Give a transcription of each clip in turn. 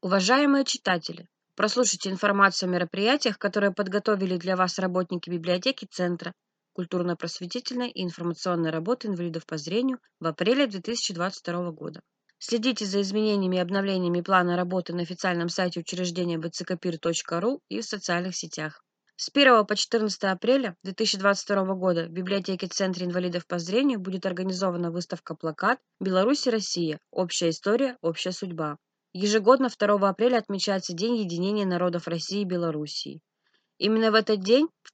Уважаемые читатели, прослушайте информацию о мероприятиях, которые подготовили для вас работники библиотеки Центра культурно-просветительной и информационной работы инвалидов по зрению в апреле 2022 года. Следите за изменениями и обновлениями плана работы на официальном сайте учреждения bckpir.ru и в социальных сетях. С 1 по 14 апреля 2022 года в библиотеке Центра инвалидов по зрению будет организована выставка-плакат «Беларусь и Россия. Общая история, общая судьба». Ежегодно 2 апреля отмечается День единения народов России и Белоруссии. Именно в этот день, в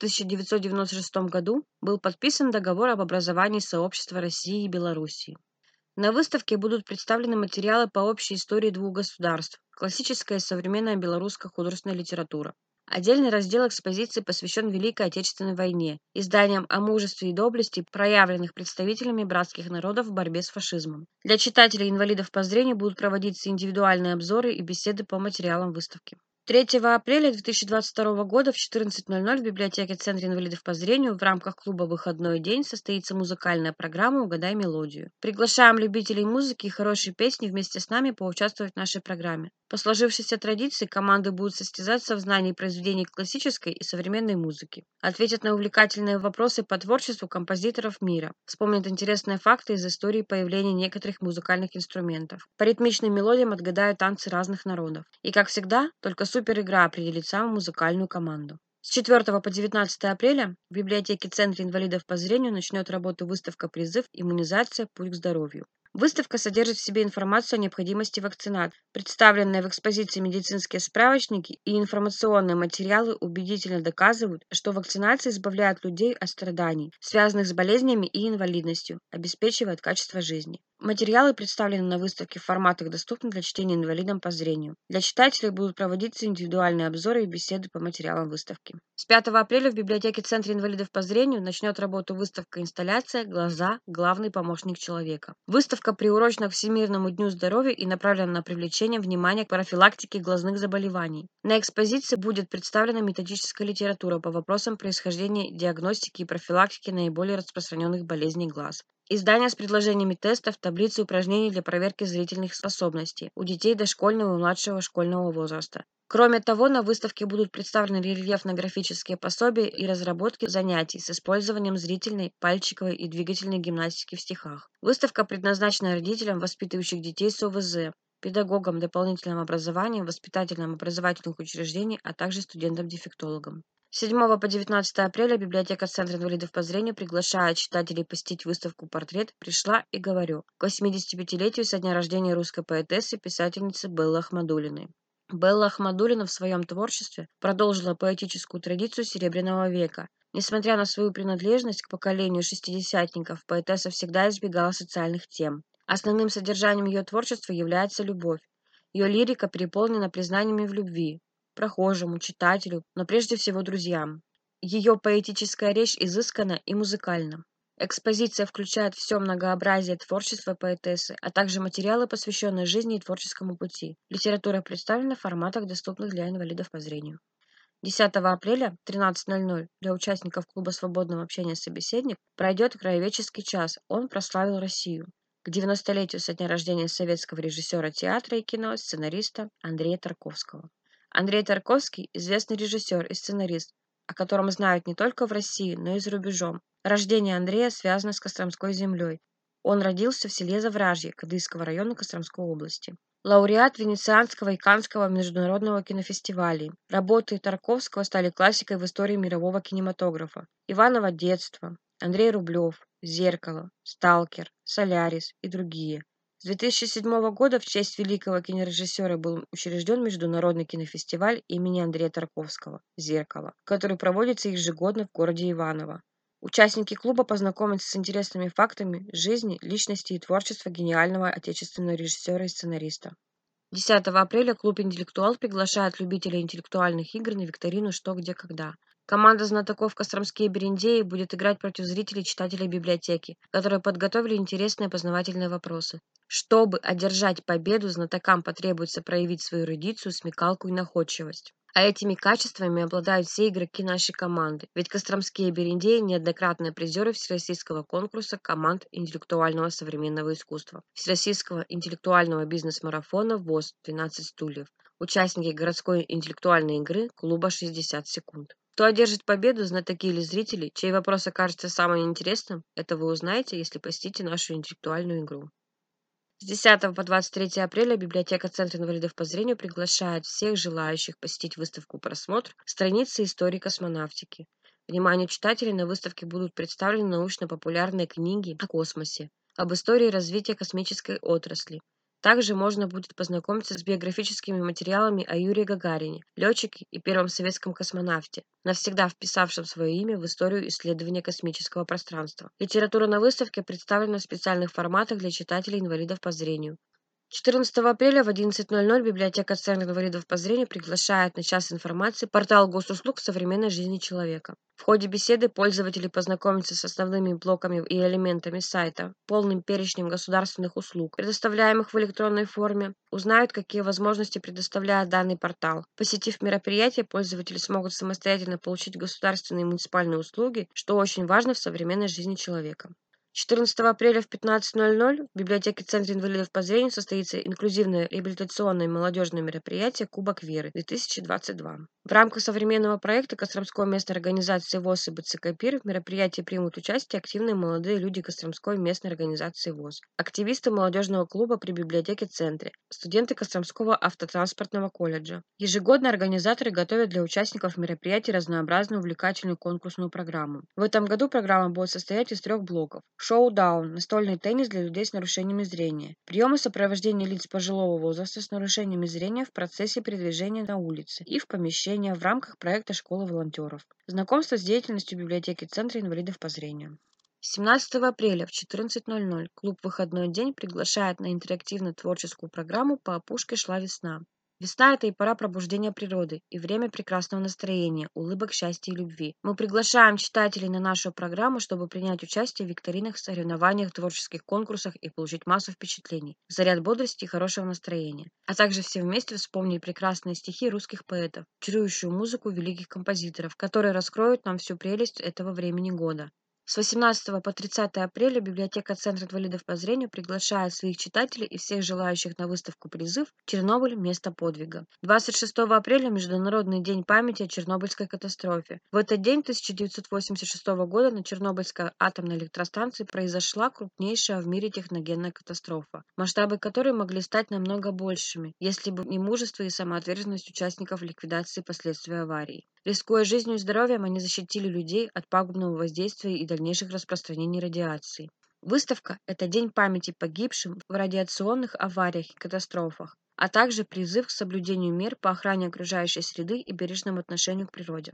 1996 году, был подписан договор об образовании сообщества России и Белоруссии. На выставке будут представлены материалы по общей истории двух государств, классическая и современная белорусская художественная литература. Отдельный раздел экспозиции посвящен Великой Отечественной войне, изданиям о мужестве и доблести, проявленных представителями братских народов в борьбе с фашизмом. Для читателей-инвалидов по зрению будут проводиться индивидуальные обзоры и беседы по материалам выставки. 3 апреля 2022 года в 14:00 в библиотеке Центра инвалидов по зрению в рамках клуба «Выходной день» состоится музыкальная программа «Угадай мелодию». Приглашаем любителей музыки и хорошей песни вместе с нами поучаствовать в нашей программе. По сложившейся традиции команды будут состязаться в знании произведений классической и современной музыки, ответят на увлекательные вопросы по творчеству композиторов мира, вспомнят интересные факты из истории появления некоторых музыкальных инструментов, по ритмичным мелодиям отгадают танцы разных народов. И, как всегда, только суперигра определит самую музыкальную команду. С 4 по 19 апреля в библиотеке Центра инвалидов по зрению начнет работу выставка «Призыв. Иммунизация. Путь к здоровью». Выставка содержит в себе информацию о необходимости вакцинации. Представленные в экспозиции медицинские справочники и информационные материалы убедительно доказывают, что вакцинация избавляет людей от страданий, связанных с болезнями и инвалидностью, обеспечивает качество жизни. Материалы представлены на выставке в форматах, доступных для чтения инвалидам по зрению. Для читателей будут проводиться индивидуальные обзоры и беседы по материалам выставки. С 5 апреля в библиотеке Центра инвалидов по зрению начнет работу выставка-инсталляция «Глаза. Главный помощник человека». Выставка приурочена к Всемирному дню здоровья и направлена на привлечение внимания к профилактике глазных заболеваний. На экспозиции будет представлена методическая литература по вопросам происхождения, диагностики и профилактики наиболее распространенных болезней глаз. Издания с предложениями тестов, таблицы упражнений для проверки зрительных способностей у детей дошкольного и младшего школьного возраста. Кроме того, на выставке будут представлены рельефно-графические пособия и разработки занятий с использованием зрительной, пальчиковой и двигательной гимнастики в стихах. Выставка предназначена родителям, воспитывающих детей с ОВЗ, педагогам дополнительного образования, воспитательным образовательных учреждений, а также студентам-дефектологам. С 7 по 19 апреля библиотека Центра инвалидов по зрению приглашает читателей посетить выставку «Портрет. Пришла и говорю» к 85-летию со дня рождения русской поэтессы и писательницы Беллы Ахмадуллиной. Белла Ахмадуллина в своем творчестве продолжила поэтическую традицию Серебряного века. Несмотря на свою принадлежность к поколению шестидесятников, поэтесса всегда избегала социальных тем. Основным содержанием ее творчества является любовь. Ее лирика переполнена признаниями в любви прохожему, читателю, но прежде всего друзьям. Ее поэтическая речь изысканна и музыкальна. Экспозиция включает все многообразие творчества поэтессы, а также материалы, посвященные жизни и творческому пути. Литература представлена в форматах, доступных для инвалидов по зрению. 10 апреля в 13:00 для участников клуба свободного общения «Собеседник» пройдет краеведческий час «Он прославил Россию» к 90-летию со дня рождения советского режиссера театра и кино, сценариста Андрея Тарковского. Андрей Тарковский – известный режиссер и сценарист, о котором знают не только в России, но и за рубежом. Рождение Андрея связано с Костромской землей. Он родился в селе Завражье Кадыйского района Костромской области. Лауреат Венецианского и Каннского международного кинофестивалей. Работы Тарковского стали классикой в истории мирового кинематографа. «Иваново детство», Андрей Рублев, «Зеркало», «Сталкер», «Солярис» и другие. С 2007 года в честь великого кинорежиссера был учрежден Международный кинофестиваль имени Андрея Тарковского «Зеркало», который проводится ежегодно в городе Иваново. Участники клуба познакомятся с интересными фактами жизни, личности и творчества гениального отечественного режиссера и сценариста. 10 апреля клуб «Интеллектуал» приглашает любителей интеллектуальных игр на викторину «Что, где, когда». Команда знатоков Костромские Берендеи будет играть против зрителей и читателей библиотеки, которые подготовили интересные познавательные вопросы. Чтобы одержать победу, знатокам потребуется проявить свою эрудицию, смекалку и находчивость. А этими качествами обладают все игроки нашей команды, ведь костромские берендеи – неоднократные призеры Всероссийского конкурса команд интеллектуального современного искусства, Всероссийского интеллектуального бизнес-марафона ВОЗ «12 стульев», участники городской интеллектуальной игры клуба «60 секунд». Кто одержит победу, знатоки или зрители, чей вопрос окажется самым интересным, это вы узнаете, если посетите нашу интеллектуальную игру. С 10 по 23 апреля библиотека Центра инвалидов по зрению приглашает всех желающих посетить выставку «Просмотр. Страницы истории космонавтики». Вниманию читателей на выставке будут представлены научно-популярные книги о космосе, об истории развития космической отрасли. Также можно будет познакомиться с биографическими материалами о Юрии Гагарине, летчике и первом советском космонавте, навсегда вписавшем свое имя в историю исследования космического пространства. Литература на выставке представлена в специальных форматах для читателей-инвалидов по зрению. 14 апреля в 11:00 библиотека Центра инвалидов по зрению приглашает на час информации портал госуслуг современной жизни человека. В ходе беседы пользователи познакомятся с основными блоками и элементами сайта, полным перечнем государственных услуг, предоставляемых в электронной форме, узнают, какие возможности предоставляет данный портал. Посетив мероприятие, пользователи смогут самостоятельно получить государственные и муниципальные услуги, что очень важно в современной жизни человека. 14 апреля в 15:00 в библиотеке Центра инвалидов по зрению состоится инклюзивное реабилитационное и молодежное мероприятие «Кубок Веры-2022». В рамках современного проекта Костромской местной организации ВОЗ и БЦК «Пир» в мероприятии примут участие активные молодые люди Костромской местной организации ВОЗ, активисты молодежного клуба при библиотеке Центре, студенты Костромского автотранспортного колледжа. Ежегодно организаторы готовят для участников мероприятий разнообразную увлекательную конкурсную программу. В этом году программа будет состоять из 3 блоков: шоу-даун – настольный теннис для людей с нарушениями зрения, приемы сопровождения лиц пожилого возраста с нарушениями зрения в процессе передвижения на улице и в помещении в рамках проекта «Школа волонтеров», знакомство с деятельностью библиотеки Центра инвалидов по зрению. 17 апреля в 14:00 клуб «Выходной день» приглашает на интерактивно-творческую программу «По опушке шла весна». Весна – это и пора пробуждения природы, и время прекрасного настроения, улыбок, счастья и любви. Мы приглашаем читателей на нашу программу, чтобы принять участие в викторинах, соревнованиях, творческих конкурсах и получить массу впечатлений, заряд бодрости и хорошего настроения. А также все вместе вспомнить прекрасные стихи русских поэтов, чарующую музыку великих композиторов, которые раскроют нам всю прелесть этого времени года. С 18 по 30 апреля библиотека Центра инвалидов по зрению приглашает своих читателей и всех желающих на выставку «Призыв. Чернобыль. Место подвига». 26 апреля – Международный день памяти о Чернобыльской катастрофе. В этот день 1986 года на Чернобыльской атомной электростанции произошла крупнейшая в мире техногенная катастрофа, масштабы которой могли стать намного большими, если бы не мужество и самоотверженность участников ликвидации последствий аварии. Рискуя жизнью и здоровьем, они защитили людей от пагубного воздействия и дальнейших распространений радиации. Выставка – это день памяти погибшим в радиационных авариях и катастрофах, а также призыв к соблюдению мер по охране окружающей среды и бережному отношению к природе.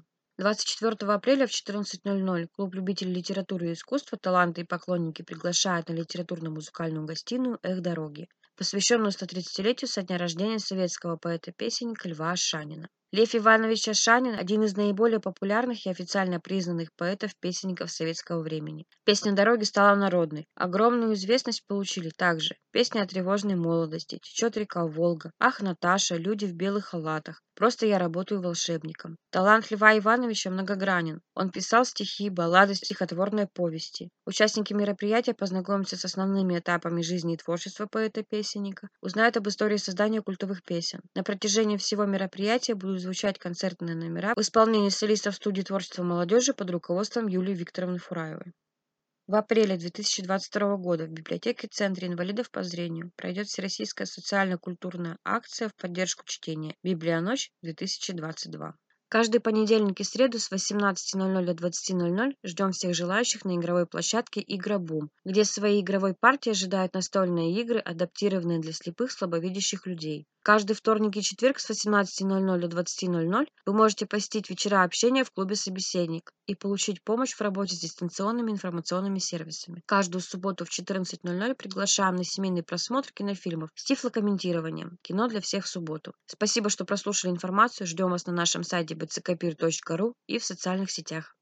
24 апреля в 14:00 клуб любителей литературы и искусства «Таланты и поклонники» приглашает на литературно-музыкальную гостиную «Эх, дороги», посвященную 130-летию со дня рождения советского поэта-песенника Льва Ашанина. Лев Иванович Ашанин – один из наиболее популярных и официально признанных поэтов-песенников советского времени. Песня «Дороги» стала народной. Огромную известность получили также песни о тревожной молодости, «Течет река Волга», «Ах, Наташа», «Люди в белых халатах», «Просто я работаю волшебником». Талант Льва Ивановича многогранен. Он писал стихи, баллады, стихотворные повести. Участники мероприятия познакомятся с основными этапами жизни и творчества поэта-песенника, узнают об истории создания культовых песен. На протяжении всего мероприятия будут звучать концертные номера в исполнении солистов студии творчества молодежи под руководством Юлии Викторовны Фураевой. В апреле 2022 года в библиотеке Центра инвалидов по зрению пройдет Всероссийская социально-культурная акция в поддержку чтения «Библионочь-2022». Каждый понедельник и среду с 18:00 до 20:00 ждем всех желающих на игровой площадке «Игробум», где своей игровой партии ожидают настольные игры, адаптированные для слепых слабовидящих людей. Каждый вторник и четверг с 18:00 до 20:00 вы можете посетить вечера общения в клубе «Собеседник» и получить помощь в работе с дистанционными информационными сервисами. Каждую субботу в 14:00 приглашаем на семейный просмотр кинофильмов с тифлокомментированием «Кино для всех в субботу». Спасибо, что прослушали информацию. Ждем вас на нашем сайте bckpir.ru и в социальных сетях.